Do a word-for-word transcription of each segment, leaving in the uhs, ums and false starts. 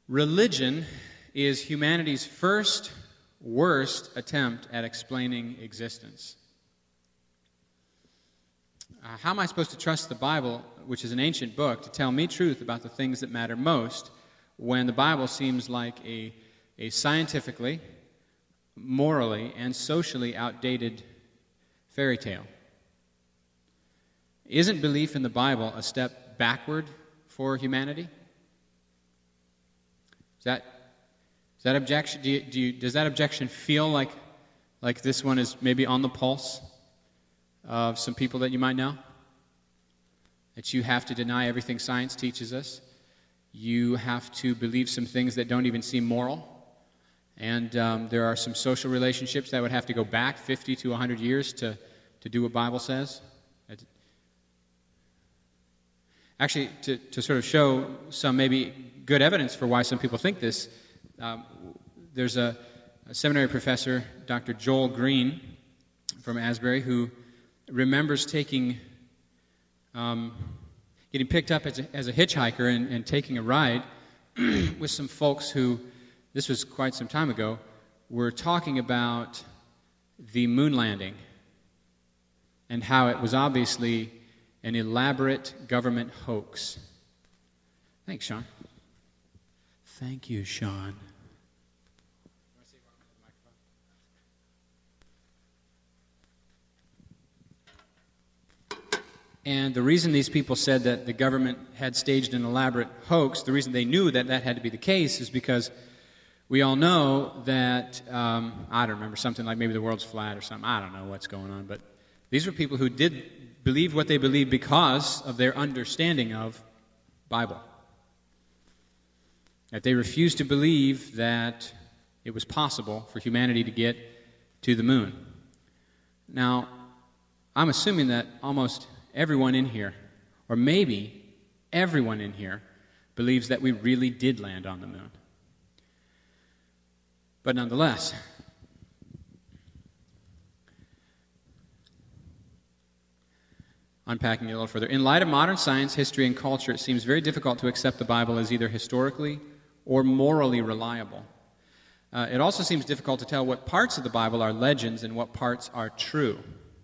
Religion is humanity's first, worst attempt at explaining existence. Uh, how am I supposed to trust the Bible, which is an ancient book, to tell me truth about the things that matter most when the Bible seems like a, a scientifically, morally, and socially outdated fairy tale? Isn't belief in the Bible a step backward for humanity? Is that, is that objection, do you, do you, does that objection feel like, like this one is maybe on the pulse of some people that you might know? That you have to deny everything science teaches us. You have to believe some things that don't even seem moral. And um, there are some social relationships that would have to go back fifty to one hundred years to, to do what Bible says. Actually, to, to sort of show some maybe good evidence for why some people think this, um, there's a, a seminary professor, Doctor Joel Green from Asbury, who remembers taking, um, getting picked up as a, as a hitchhiker and, and taking a ride with some folks who, this was quite some time ago, were talking about the moon landing and how it was obviously an elaborate government hoax. Thanks, Sean. Thank you, Sean. And the reason these people said that the government had staged an elaborate hoax, the reason they knew that that had to be the case is because we all know that, um, I don't remember, something like maybe the world's flat or something. I don't know what's going on, but these were people who did believe what they believed because of their understanding of Bible. That they refused to believe that it was possible for humanity to get to the moon. Now, I'm assuming that almost everyone in here, or maybe everyone in here, believes that we really did land on the moon. But nonetheless, unpacking it a little further, in light of modern science, history, and culture, it seems very difficult to accept the Bible as either historically or morally reliable. Uh, it also seems difficult to tell what parts of the Bible are legends and what parts are true.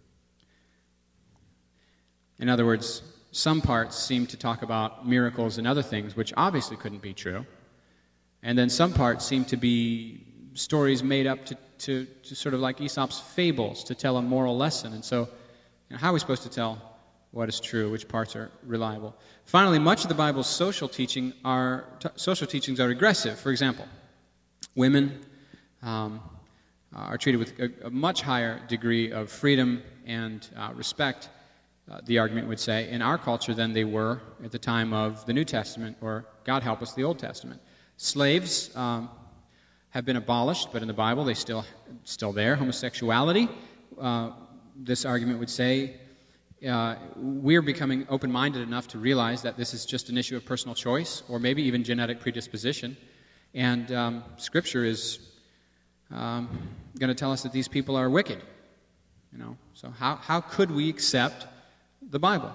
In other words, some parts seem to talk about miracles and other things, which obviously couldn't be true. And then some parts seem to be stories made up to, to, to sort of like Aesop's fables to tell a moral lesson. And so, you know, how are we supposed to tell what is true, which parts are reliable? Finally, much of the Bible's social teaching are t- social teachings are regressive. For example, women um, are treated with a, a much higher degree of freedom and uh, respect, uh, the argument would say, in our culture than they were at the time of the New Testament, or, God help us, the Old Testament. Slaves um, have been abolished, but in the Bible they still still there. Homosexuality, uh, this argument would say, Uh, we're becoming open-minded enough to realize that this is just an issue of personal choice or maybe even genetic predisposition. And um, Scripture is um, going to tell us that these people are wicked. You know, so how, how could we accept the Bible?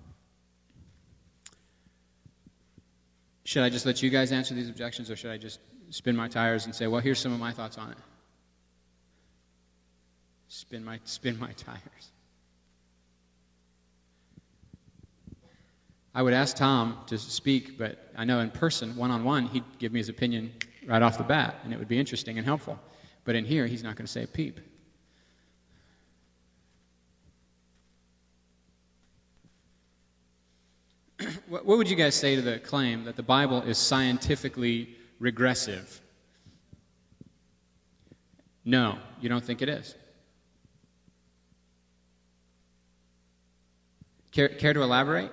Should I just let you guys answer these objections, or should I just spin my tires and say, well, here's some of my thoughts on it? Spin my, spin my tires. I would ask Tom to speak, but I know in person, one-on-one, he'd give me his opinion right off the bat, and it would be interesting and helpful. But in here, he's not going to say a peep. What would you guys say to the claim that the Bible is scientifically regressive? No, you don't think it is. Care, care to elaborate?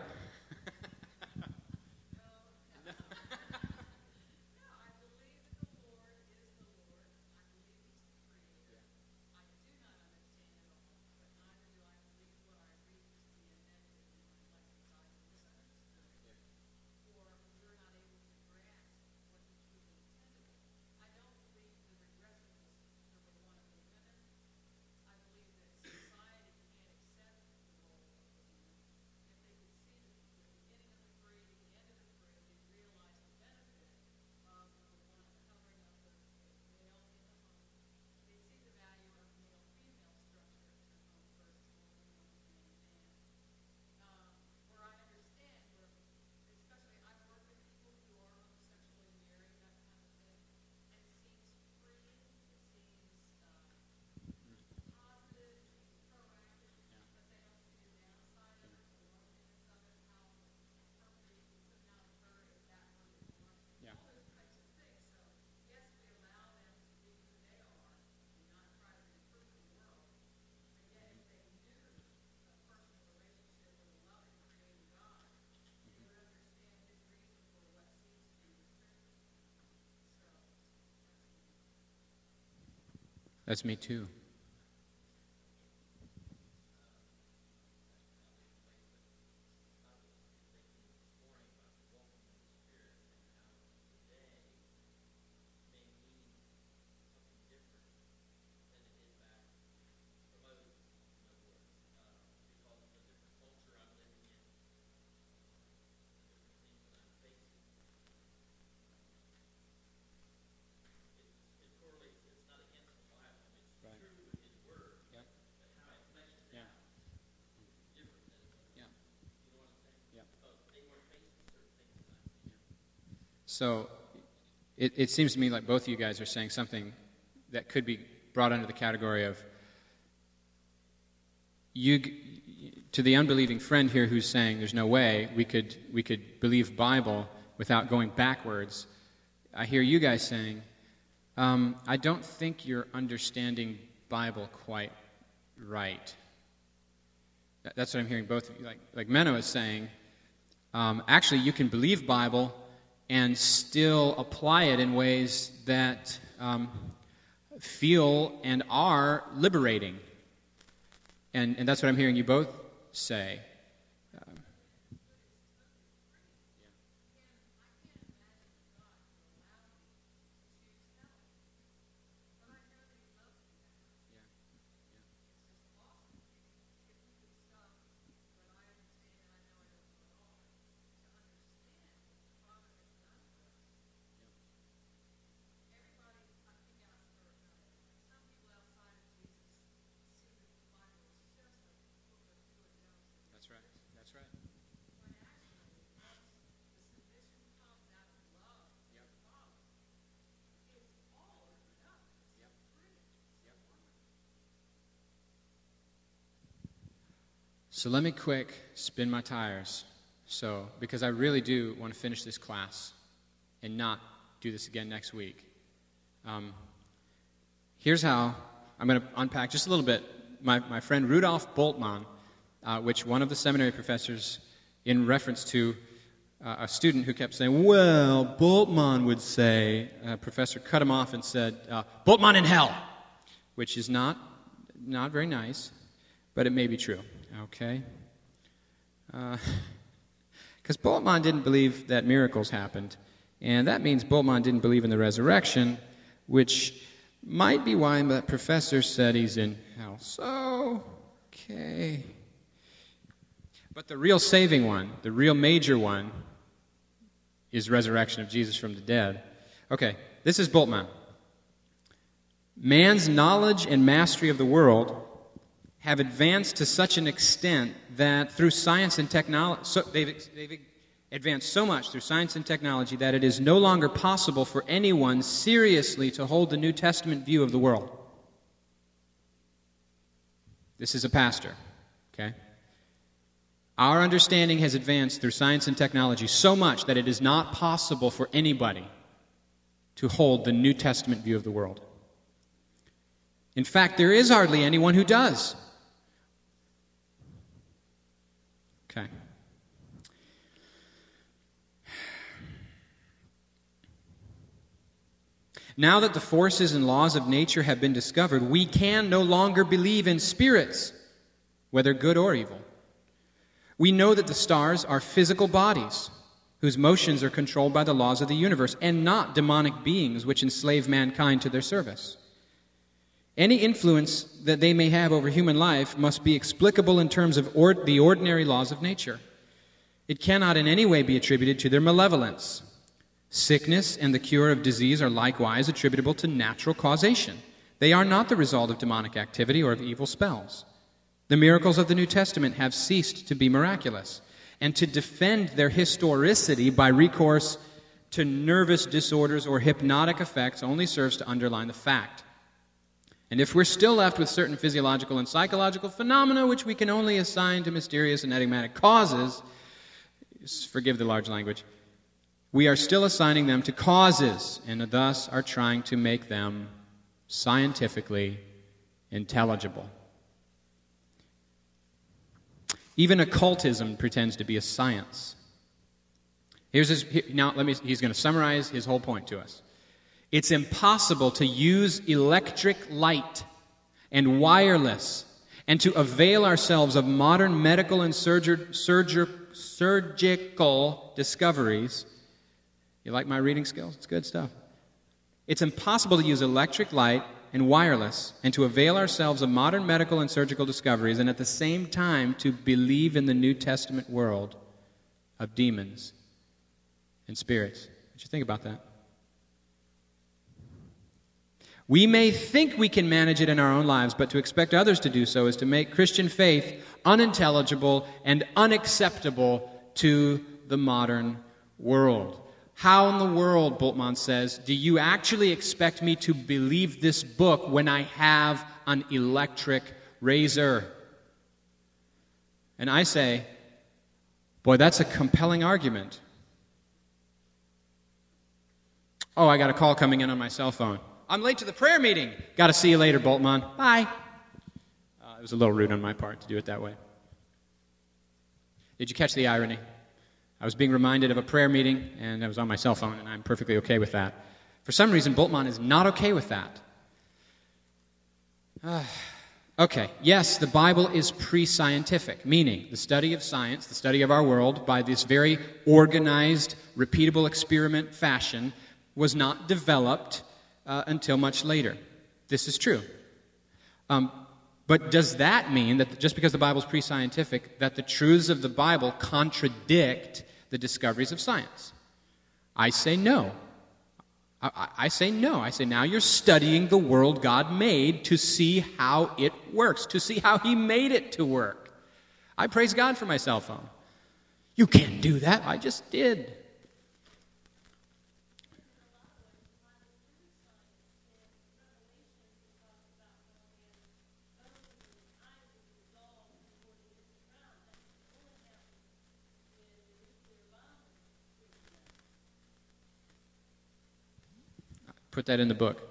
That's me too. So it, it seems to me like both of you guys are saying something that could be brought under the category of you, to the unbelieving friend here who's saying there's no way we could we could believe Bible without going backwards. I hear you guys saying, um, I don't think you're understanding Bible quite right. That's what I'm hearing both of you. Like, like Menno is saying, um, actually you can believe Bible and still apply it in ways that um, feel and are liberating. And, and that's what I'm hearing you both say. Um, That's right. That's right. Yep. Yep. Yep. So let me quick spin my tires. So, because I really do want to finish this class and not do this again next week. Um, here's how I'm going to unpack just a little bit. My, my friend Rudolf Bultmann, uh, which one of the seminary professors, in reference to uh, a student who kept saying, well, Bultmann would say, a professor cut him off and said, uh, Bultmann in hell, which is not, not very nice, but it may be true, okay? Because uh, Bultmann didn't believe that miracles happened, and that means Bultmann didn't believe in the resurrection, which might be why that professor said he's in hell. So, okay. But the real saving one, the real major one, is resurrection of Jesus from the dead. Okay, this is Bultmann. Man's knowledge and mastery of the world have advanced to such an extent that through science and technology, so they've, they've advanced so much through science and technology that it is no longer possible for anyone seriously to hold the New Testament view of the world. This is a pastor, okay? Our understanding has advanced through science and technology so much that it is not possible for anybody to hold the New Testament view of the world. In fact, there is hardly anyone who does. Okay. Now that the forces and laws of nature have been discovered, we can no longer believe in spirits, whether good or evil. We know that the stars are physical bodies whose motions are controlled by the laws of the universe and not demonic beings which enslave mankind to their service. Any influence that they may have over human life must be explicable in terms of or- the ordinary laws of nature. It cannot in any way be attributed to their malevolence. Sickness and the cure of disease are likewise attributable to natural causation. They are not the result of demonic activity or of evil spells. The miracles of the New Testament have ceased to be miraculous, and to defend their historicity by recourse to nervous disorders or hypnotic effects only serves to underline the fact. And if we're still left with certain physiological and psychological phenomena which we can only assign to mysterious and enigmatic causes, forgive the large language, we are still assigning them to causes, and thus are trying to make them scientifically intelligible. Even occultism pretends to be a science. Here's his, now let me, he's going to summarize his whole point to us. It's impossible to use electric light and wireless and to avail ourselves of modern medical and surger, surger, surgical discoveries. You like my reading skills? It's good stuff. It's impossible to use electric light and wireless and to avail ourselves of modern medical and surgical discoveries and at the same time to believe in the New Testament world of demons and spirits. What you think about that? We may think we can manage it in our own lives, but to expect others to do so is to make Christian faith unintelligible and unacceptable to the modern world. How in the world, Bultmann says, do you actually expect me to believe this book when I have an electric razor? And I say, boy, that's a compelling argument. Oh, I got a call coming in on my cell phone. I'm late to the prayer meeting. Got to see you later, Bultmann. Bye. Uh, it was a little rude on my part to do it that way. Did you catch the irony? I was being reminded of a prayer meeting, and I was on my cell phone, and I'm perfectly okay with that. For some reason, Bultmann is not okay with that. Uh, okay, yes, the Bible is pre-scientific, meaning the study of science, the study of our world, by this very organized, repeatable experiment fashion, was not developed uh, until much later. This is true. Um, But does that mean that just because the Bible is pre-scientific, that the truths of the Bible contradict the discoveries of science? I say no. I, I, I say no. I say now you're studying the world God made to see how it works, to see how He made it to work. I praise God for my cell phone. You can't do that. I just did. Put that in the book.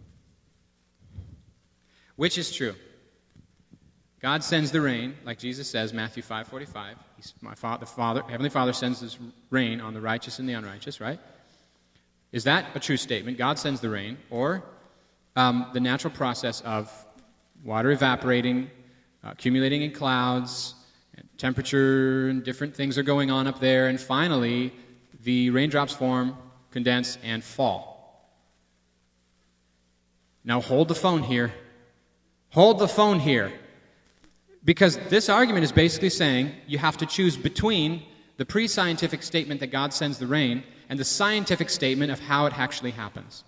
Which is true? God sends the rain, like Jesus says, Matthew five forty-five. He's my father, the Father, Heavenly Father sends this rain on the righteous and the unrighteous, right? Is that a true statement? God sends the rain, or um, the natural process of water evaporating, uh, accumulating in clouds, and temperature and different things are going on up there, and finally the raindrops form, condense, and fall. Now hold the phone here. Hold the phone here. Because this argument is basically saying you have to choose between the pre-scientific statement that God sends the rain and the scientific statement of how it actually happens.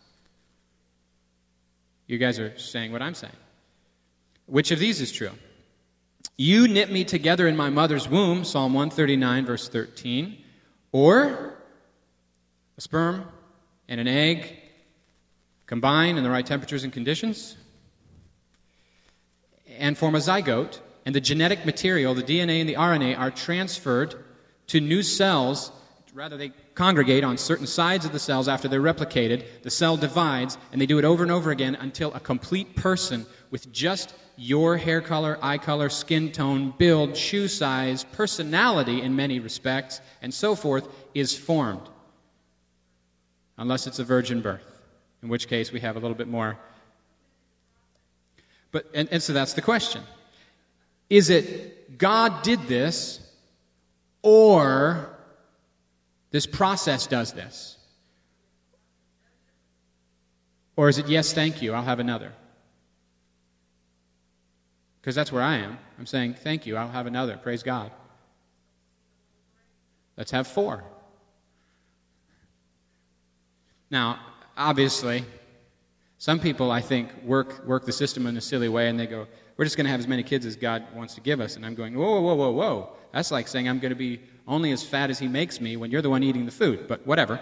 You guys are saying what I'm saying. Which of these is true? You knit me together in my mother's womb, Psalm one thirty-nine, verse thirteen. Or a sperm and an egg combine in the right temperatures and conditions and form a zygote, and the genetic material, the D N A and the R N A, are transferred to new cells. Rather, they congregate on certain sides of the cells after they're replicated. The cell divides, and they do it over and over again until a complete person with just your hair color, eye color, skin tone, build, shoe size, personality in many respects, and so forth, is formed. Unless it's a virgin birth. In which case, we have a little bit more. But and, and so that's the question. Is it God did this, or this process does this? Or is it, yes, thank you, I'll have another? Because that's where I am. I'm saying, thank you, I'll have another. Praise God. Let's have four. Now, obviously, some people, I think, work work the system in a silly way, and they go, we're just going to have as many kids as God wants to give us. And I'm going, whoa, whoa, whoa, whoa. That's like saying I'm going to be only as fat as He makes me when you're the one eating the food. But whatever.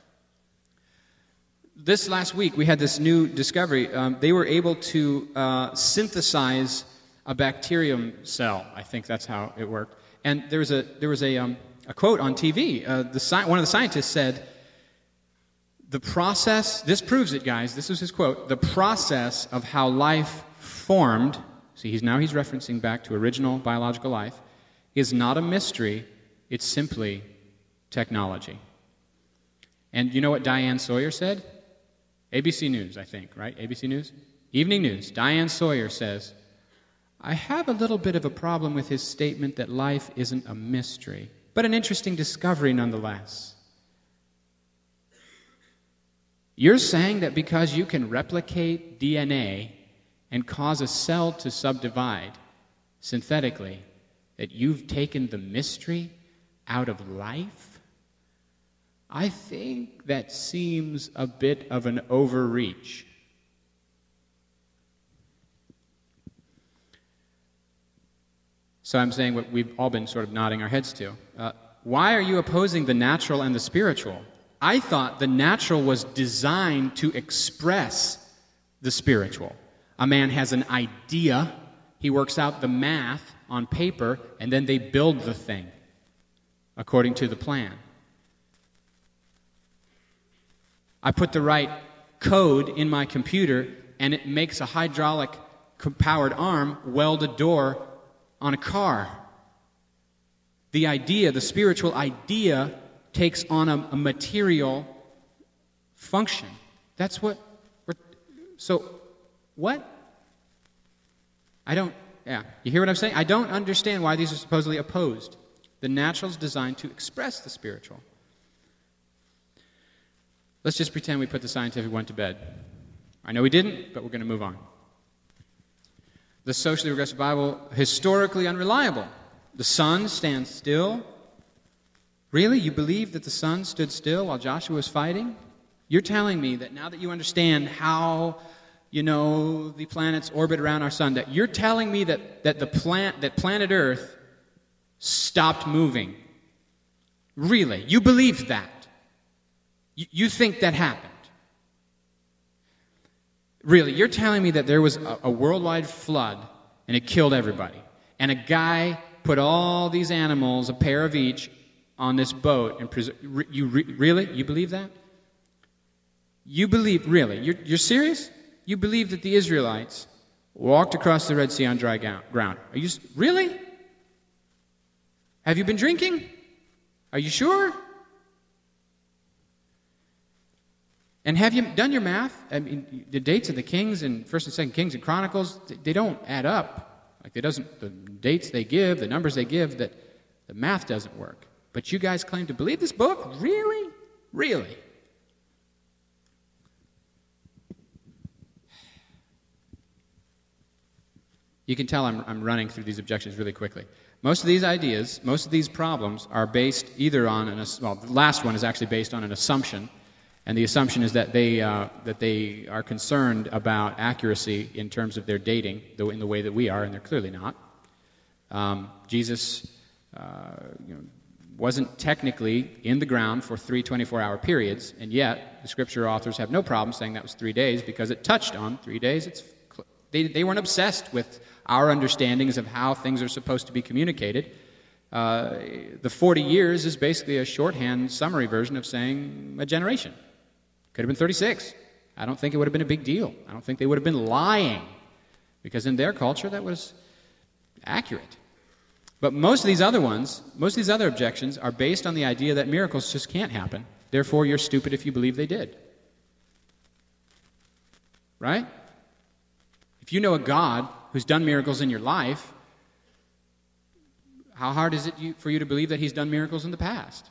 This last week, we had this new discovery. Um, they were able to uh, synthesize a bacterium cell. I think that's how it worked. And there was a, there was a, um, a quote on T V. Uh, the sci- one of the scientists said, the process, this proves it, guys, this was his quote, the process of how life formed, see, he's now he's referencing back to original biological life, is not a mystery, it's simply technology. And you know what Diane Sawyer said? A B C News, I think, right? A B C News? Evening News. Diane Sawyer says, I have a little bit of a problem with his statement that life isn't a mystery, but an interesting discovery nonetheless. You're saying that because you can replicate D N A and cause a cell to subdivide synthetically, that you've taken the mystery out of life? I think that seems a bit of an overreach. So I'm saying what we've all been sort of nodding our heads to. Uh, why are you opposing the natural and the spiritual? I thought the natural was designed to express the spiritual. A man has an idea, he works out the math on paper, and then they build the thing according to the plan. I put the right code in my computer, and it makes a hydraulic-powered arm weld a door on a car. The idea, the spiritual idea, takes on a, a material function. That's what we're... So, what? I don't... Yeah, you hear what I'm saying? I don't understand why these are supposedly opposed. The natural is designed to express the spiritual. Let's just pretend we put the scientific one to bed. I know we didn't, but we're going to move on. The socially regressive Bible, historically unreliable. The sun stands still. Really? You believe that the sun stood still while Joshua was fighting? You're telling me that now that you understand how, you know, the planets orbit around our sun, that you're telling me that, that the plant that planet Earth stopped moving. Really? You believe that? You, you think that happened? Really? You're telling me that there was a, a worldwide flood and it killed everybody, and a guy put all these animals, a pair of each, on this boat and pres- re- you re- really? You believe that? You believe, really? You're, you're serious? You believe that the Israelites walked across the Red Sea on dry go- ground? Are you really? Have you been drinking? Are you sure? And have you done your math? I mean, the dates of the kings in First and Second Kings and Chronicles, they don't add up. Like it doesn't. The dates they give, the numbers they give, that the math doesn't work. But you guys claim to believe this book? Really? Really? You can tell I'm, I'm running through these objections really quickly. Most of these ideas, most of these problems are based either on an, well, the last one is actually based on an assumption, and the assumption is that they uh, that they are concerned about accuracy in terms of their dating, though in the way that we are, and they're clearly not. Um, Jesus, uh, you know, wasn't technically in the ground for three twenty-four hour periods, and yet the scripture authors have no problem saying that was three days because it touched on three days. It's they, they weren't obsessed with our understandings of how things are supposed to be communicated. Uh, the forty years is basically a shorthand summary version of saying a generation. Could have been thirty-six. I don't think it would have been a big deal. I don't think they would have been lying, because in their culture that was accurate. But most of these other ones, most of these other objections are based on the idea that miracles just can't happen. Therefore, you're stupid if you believe they did. Right? If you know a God who's done miracles in your life, how hard is it you, for you to believe that he's done miracles in the past?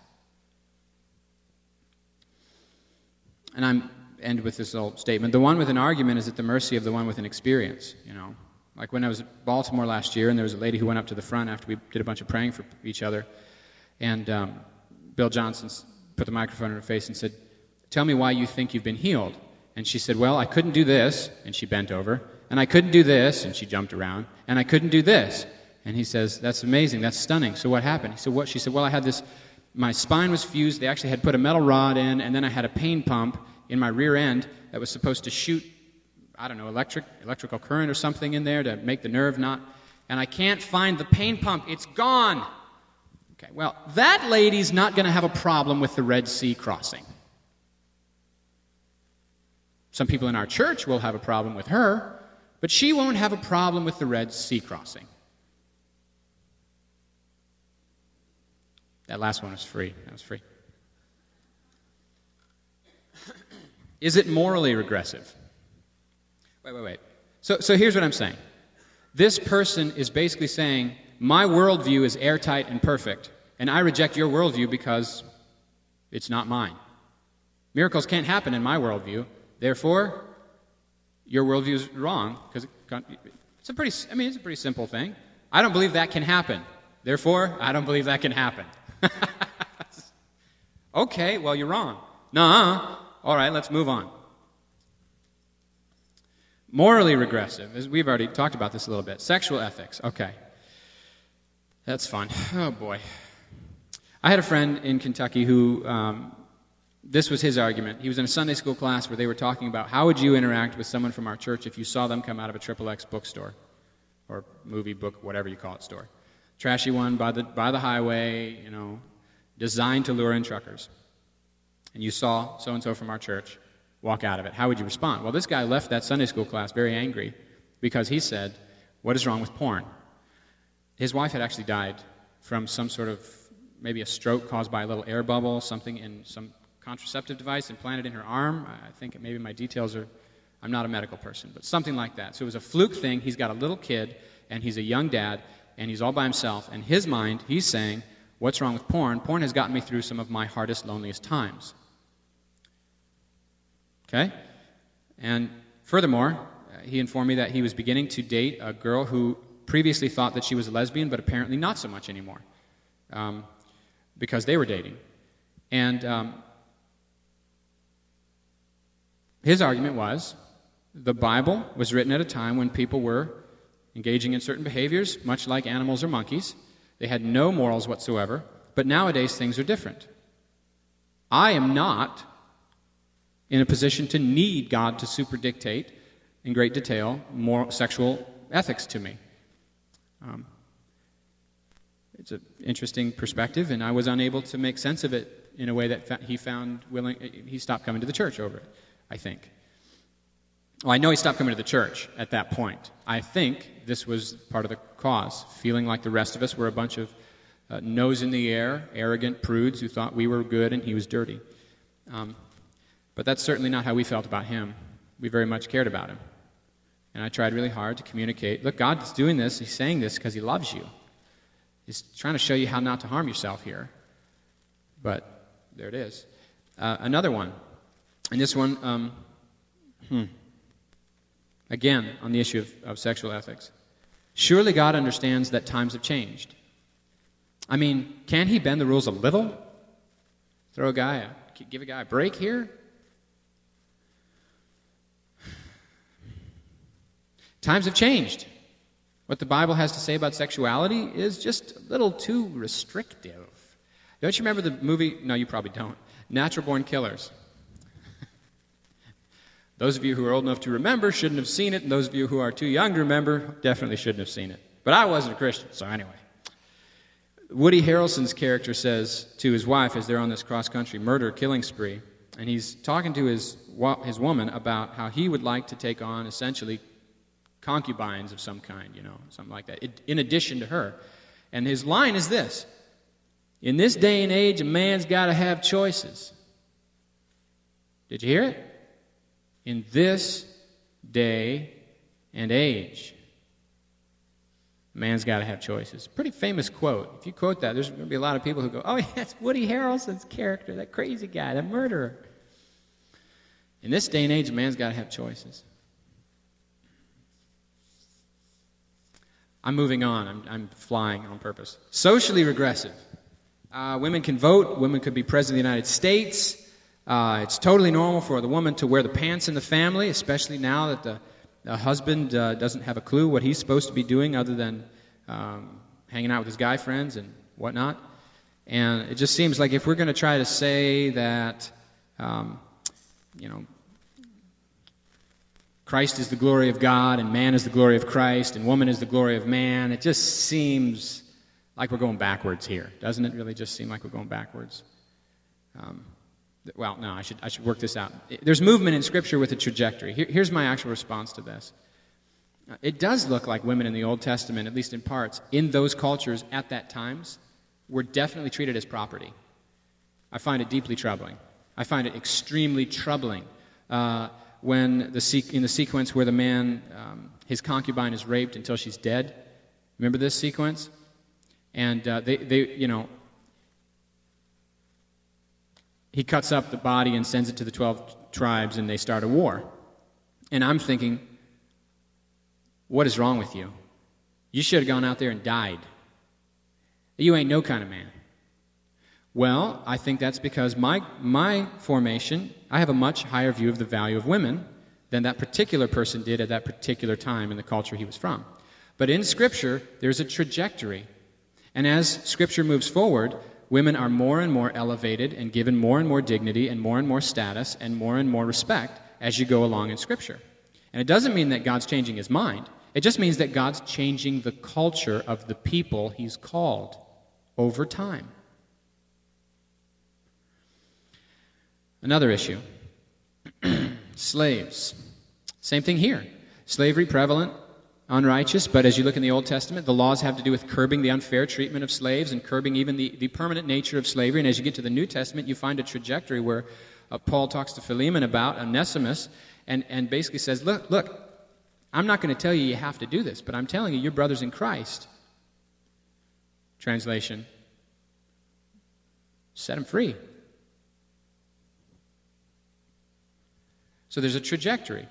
And I'm end with this old statement. The one with an argument is at the mercy of the one with an experience, you know. Like when I was at Baltimore last year, and there was a lady who went up to the front after we did a bunch of praying for each other, and um, Bill Johnson put the microphone in her face and said, "Tell me why you think you've been healed." And she said, "Well, I couldn't do this," and she bent over, "and I couldn't do this," and she jumped around, "and I couldn't do this." And he says, "That's amazing, that's stunning. So what happened?" He said, "What?" She said, "Well, I had this, my spine was fused, they actually had put a metal rod in, and then I had a pain pump in my rear end that was supposed to shoot, I don't know, electric, electrical current or something in there to make the nerve not, and I can't find the pain pump. It's gone." Okay, well, that lady's not going to have a problem with the Red Sea crossing. Some people in our church will have a problem with her, but she won't have a problem with the Red Sea crossing. That last one was free. That was free. Is it morally regressive? Wait, wait, wait. So, so here's what I'm saying. This person is basically saying, my worldview is airtight and perfect, and I reject your worldview because it's not mine. Miracles can't happen in my worldview. Therefore, your worldview is wrong because it's a pretty. I mean, it's a pretty simple thing. I don't believe that can happen. Therefore, I don't believe that can happen. Okay, well, you're wrong. Nuh-uh. All right, let's move on. Morally regressive, as we've already talked about this a little bit. Sexual ethics. Okay, that's fun. Oh boy, I had a friend in Kentucky who. Um, This was his argument. He was in a Sunday school class where they were talking about how would you interact with someone from our church if you saw them come out of a Triple X bookstore or movie, book, whatever you call it, store. Trashy one by the by the highway, you know, designed to lure in truckers. And you saw so-and-so from our church walk out of it. How would you respond? Well, this guy left that Sunday school class very angry because he said, what is wrong with porn? His wife had actually died from some sort of, maybe a stroke caused by a little air bubble, something in some contraceptive device implanted in her arm. I think maybe my details are, I'm not a medical person, but something like that. So it was a fluke thing. He's got a little kid, and he's a young dad, and he's all by himself. In his mind, he's saying, what's wrong with porn? Porn has gotten me through some of my hardest, loneliest times. Okay? And furthermore, he informed me that he was beginning to date a girl who previously thought that she was a lesbian, but apparently not so much anymore, um, because they were dating. And um, his argument was the Bible was written at a time when people were engaging in certain behaviors, much like animals or monkeys. They had no morals whatsoever, but nowadays things are different. I am not in a position to need God to super dictate in great detail moral, sexual ethics to me. Um, it's an interesting perspective, and I was unable to make sense of it in a way that fa- he found willing. He stopped coming to the church over it, I think. Well, I know he stopped coming to the church at that point. I think this was part of the cause, feeling like the rest of us were a bunch of uh, nose in the air, arrogant prudes who thought we were good and he was dirty. Um, but that's certainly not how we felt about him. We very much cared about him. And I tried really hard to communicate, look, God's doing this, he's saying this because he loves you. He's trying to show you how not to harm yourself here. But there it is. Uh, another one. And this one, um, hmm, again, on the issue of, of sexual ethics. Surely God understands that times have changed. I mean, can he bend the rules a little? Throw a guy, a, give a guy a break here? Times have changed. What the Bible has to say about sexuality is just a little too restrictive. Don't you remember the movie? No, you probably don't. Natural Born Killers. Those of you who are old enough to remember shouldn't have seen it, and those of you who are too young to remember definitely shouldn't have seen it. But I wasn't a Christian, so anyway. Woody Harrelson's character says to his wife as they're on this cross-country murder killing spree, and he's talking to his his woman about how he would like to take on essentially concubines of some kind, you know, something like that, in addition to her. And his line is this: in this day and age, a man's got to have choices. Did you hear it? In this day and age, a man's got to have choices. Pretty famous quote. If you quote that, there's going to be a lot of people who go, oh, yeah, that's Woody Harrelson's character, that crazy guy, that murderer. In this day and age, a man's got to have choices. I'm moving on. I'm, I'm flying on purpose. Socially regressive. Uh, women can vote. Women could be president of the United States. Uh, it's totally normal for the woman to wear the pants in the family, especially now that the, the husband uh, doesn't have a clue what he's supposed to be doing other than um, hanging out with his guy friends and whatnot. And it just seems like if we're going to try to say that, um, you know, Christ is the glory of God and man is the glory of Christ and woman is the glory of man, it just seems like we're going backwards here. Doesn't it really just seem like we're going backwards? Um, Well, no, I should I should work this out. There's movement in Scripture with a trajectory. Here, here's my actual response to this. It does look like women in the Old Testament, at least in parts, in those cultures at that times, were definitely treated as property. I find it deeply troubling. I find it extremely troubling Uh, when the se- in the sequence where the man, um, his concubine is raped until she's dead. Remember this sequence? And uh, they, they, you know, he cuts up the body and sends it to the twelve tribes, and they start a war. And I'm thinking, what is wrong with you? You should have gone out there and died. You ain't no kind of man. Well, I think that's because my my formation, I have a much higher view of the value of women than that particular person did at that particular time in the culture he was from. But in Scripture, there's a trajectory. And as Scripture moves forward, women are more and more elevated and given more and more dignity and more and more status and more and more respect as you go along in Scripture. And it doesn't mean that God's changing his mind. It just means that God's changing the culture of the people he's called over time. Another issue. Slaves. Same thing here. Slavery prevalent, unrighteous, but as you look in the Old Testament, the laws have to do with curbing the unfair treatment of slaves and curbing even the, the permanent nature of slavery. And as you get to the New Testament, you find a trajectory where uh, Paul talks to Philemon about Onesimus and, and basically says, look, look, I'm not going to tell you you have to do this, but I'm telling you, you're brothers in Christ. Translation, set them free. So there's a trajectory.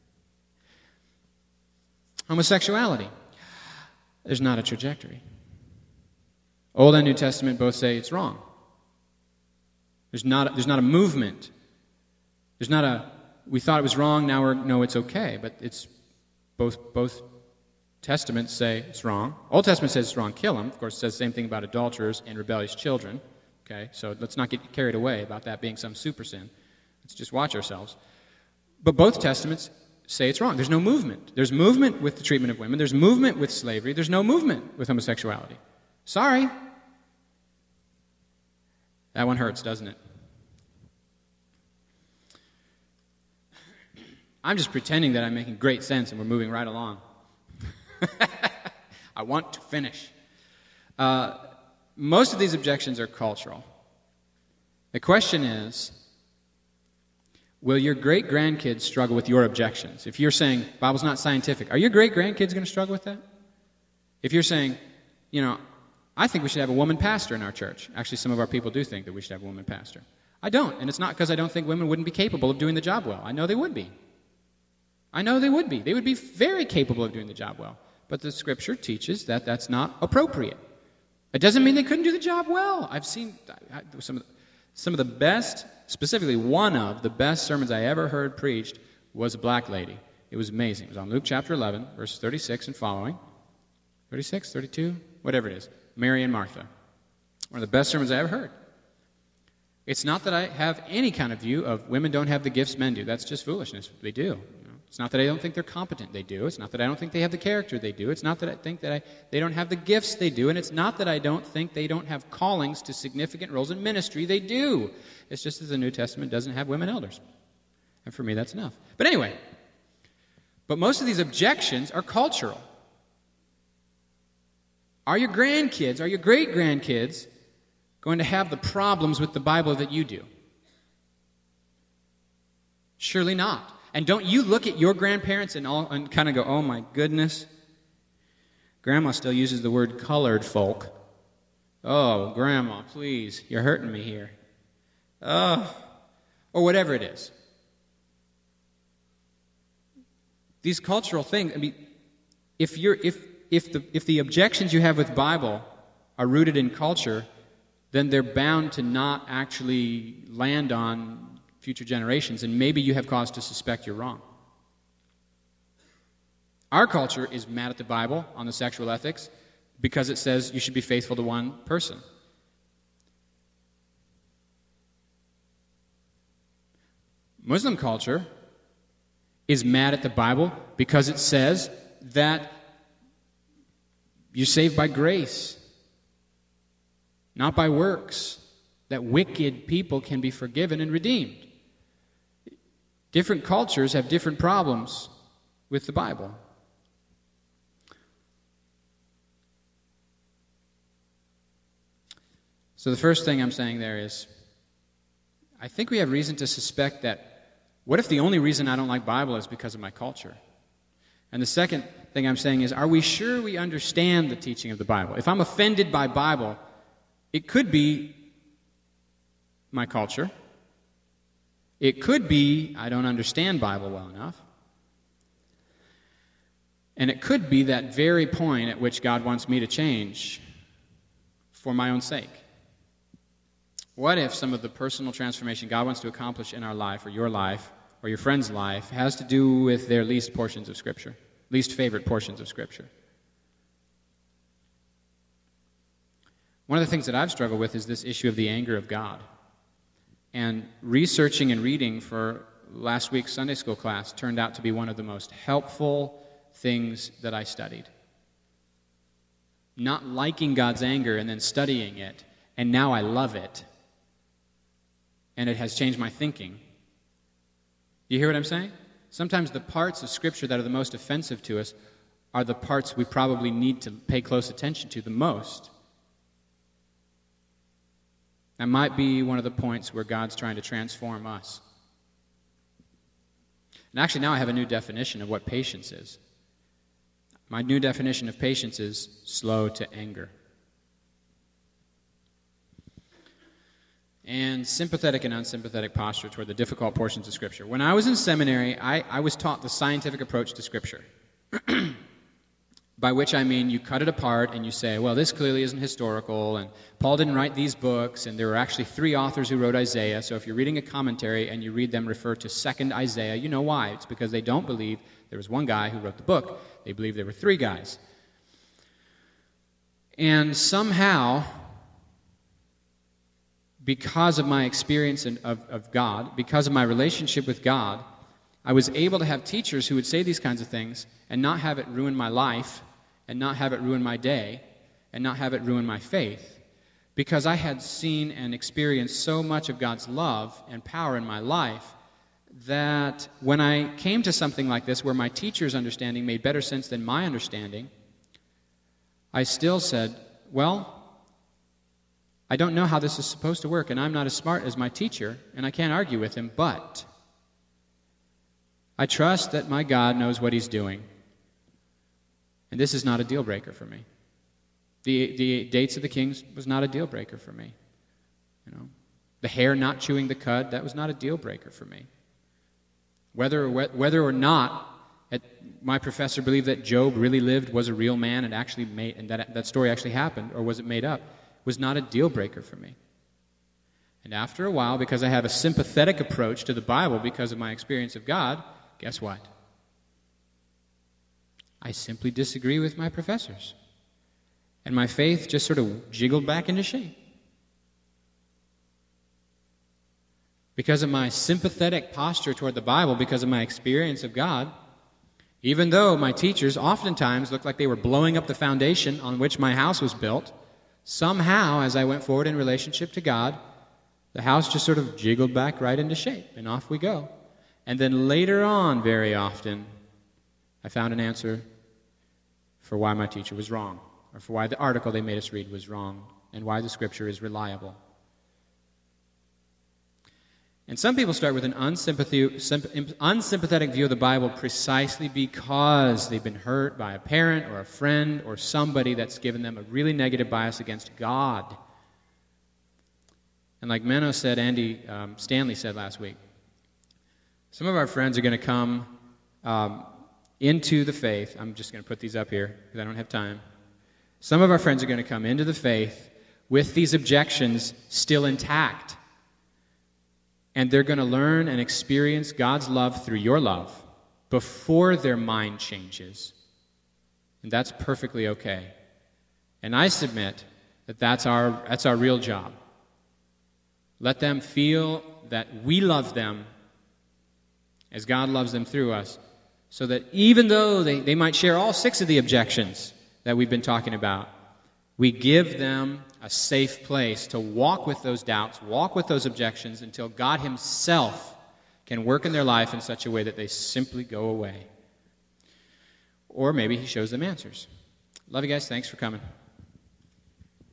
Homosexuality. There's not a trajectory. Old and New Testament both say it's wrong. There's not, there's not a movement. There's not a, we thought it was wrong, now we're, no, it's okay. But it's, both, both Testaments say it's wrong. Old Testament says it's wrong, kill them. Of course, it says the same thing about adulterers and rebellious children. Okay, so let's not get carried away about that being some super sin. Let's just watch ourselves. But both Testaments say it's wrong. There's no movement. There's movement with the treatment of women. There's movement with slavery. There's no movement with homosexuality. Sorry. That one hurts, doesn't it? I'm just pretending that I'm making great sense and we're moving right along. I want to finish. Uh, most of these objections are cultural. The question is, will your great-grandkids struggle with your objections? If you're saying, Bible's not scientific, are your great-grandkids going to struggle with that? If you're saying, you know, I think we should have a woman pastor in our church. Actually, some of our people do think that we should have a woman pastor. I don't, and it's not because I don't think women wouldn't be capable of doing the job well. I know they would be. I know they would be. They would be very capable of doing the job well. But the Scripture teaches that that's not appropriate. It doesn't mean they couldn't do the job well. I've seen some of the, some of the best, specifically one of the best sermons I ever heard preached was a black lady. It was amazing. It was on Luke chapter eleven, verses thirty-six and following. thirty-six, thirty-two, whatever it is. Mary and Martha. One of the best sermons I ever heard. It's not that I have any kind of view of women don't have the gifts men do. That's just foolishness. They do. You know? It's not that I don't think they're competent. They do. It's not that I don't think they have the character. They do. It's not that I think that I, they don't have the gifts. They do. And it's not that I don't think they don't have callings to significant roles in ministry. They do. It's just that the New Testament doesn't have women elders. And for me, that's enough. But anyway, but most of these objections are cultural. Are your grandkids, are your great-grandkids going to have the problems with the Bible that you do? Surely not. And don't you look at your grandparents and, all, and kind of go, oh my goodness, Grandma still uses the word colored folk. Oh, Grandma, please, you're hurting me here. Oh, or whatever it is. These cultural things, I mean, if you're, if, if the, if the objections you have with Bible are rooted in culture, then they're bound to not actually land on future generations, and maybe you have cause to suspect you're wrong. Our culture is mad at the Bible on the sexual ethics because it says you should be faithful to one person. Muslim culture is mad at the Bible because it says that you're saved by grace, not by works, that wicked people can be forgiven and redeemed. Different cultures have different problems with the Bible. So the first thing I'm saying there is, I think we have reason to suspect that What if the only reason I don't like Bible is because of my culture? And the second thing I'm saying is, are we sure we understand the teaching of the Bible? If I'm offended by Bible, it could be my culture. It could be I don't understand Bible well enough. And it could be that very point at which God wants me to change for my own sake. What if some of the personal transformation God wants to accomplish in our life, or your life, or your friend's life, has to do with their least portions of Scripture, least favorite portions of Scripture? One of the things that I've struggled with is this issue of the anger of God. And researching and reading for last week's Sunday school class turned out to be one of the most helpful things that I studied. Not liking God's anger and then studying it, and now I love it. And it has changed my thinking. You hear what I'm saying? Sometimes the parts of Scripture that are the most offensive to us are the parts we probably need to pay close attention to the most. That might be one of the points where God's trying to transform us. And actually now I have a new definition of what patience is. My new definition of patience is slow to anger. And sympathetic and unsympathetic posture toward the difficult portions of Scripture. When I was in seminary, I, I was taught the scientific approach to Scripture. By which I mean you cut it apart and you say, well, this clearly isn't historical, and Paul didn't write these books, and there were actually three authors who wrote Isaiah, so if you're reading a commentary and you read them refer to second Isaiah, you know why. It's because they don't believe there was one guy who wrote the book. They believe there were three guys. And somehow, because of my experience in, of, of God, because of my relationship with God, I was able to have teachers who would say these kinds of things and not have it ruin my life, and not have it ruin my day, and not have it ruin my faith, because I had seen and experienced so much of God's love and power in my life that when I came to something like this, where my teacher's understanding made better sense than my understanding, I still said, well, I don't know how this is supposed to work, and I'm not as smart as my teacher, and I can't argue with him, but I trust that my God knows what He's doing. And this is not a deal breaker for me. The, the dates of the kings was not a deal breaker for me. You know, the hare not chewing the cud, that was not a deal breaker for me. Whether, whether or not it, my professor believed that Job really lived, was a real man, and actually made, and that, that story actually happened, or was it made up, was not a deal breaker for me. And after a while, because I have a sympathetic approach to the Bible because of my experience of God, guess what? I simply disagree with my professors. And my faith just sort of jiggled back into shape. Because of my sympathetic posture toward the Bible, because of my experience of God, even though my teachers oftentimes looked like they were blowing up the foundation on which my house was built, somehow, as I went forward in relationship to God, the house just sort of jiggled back right into shape, and off we go. And then later on, very often, I found an answer for why my teacher was wrong, or for why the article they made us read was wrong, and why the Scripture is reliable. And some people start with an unsympathetic view of the Bible precisely because they've been hurt by a parent or a friend or somebody that's given them a really negative bias against God. And like Menno said, Andy um, Stanley said last week, some of our friends are going to come um, into the faith. I'm just going to put these up here because I don't have time. Some of our friends are going to come into the faith with these objections still intact. And they're going to learn and experience God's love through your love before their mind changes. And that's perfectly okay. And I submit that that's our, that's our real job. Let them feel that we love them as God loves them through us, so that even though they, they might share all six of the objections that we've been talking about, we give them a safe place to walk with those doubts, walk with those objections until God Himself can work in their life in such a way that they simply go away. Or maybe He shows them answers. Love you guys. Thanks for coming.